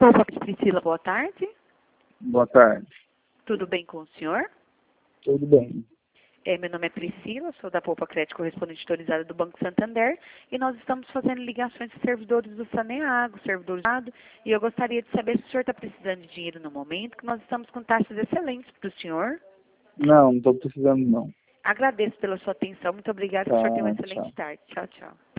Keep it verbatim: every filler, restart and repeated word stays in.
Poupa Priscila, boa tarde. Boa tarde. Tudo bem com o senhor? Tudo bem. É, meu nome é Priscila, sou da Poupa Crédito correspondente autorizada do Banco Santander e nós estamos fazendo ligações de servidores do Saneago, servidores do Estado, e eu gostaria de saber se o senhor está precisando de dinheiro no momento, que nós estamos com taxas excelentes para o senhor. Não, não estou precisando não. Agradeço pela sua atenção, muito obrigada, que o senhor tenha uma Tá, excelente tchau. tarde. Tchau, tchau.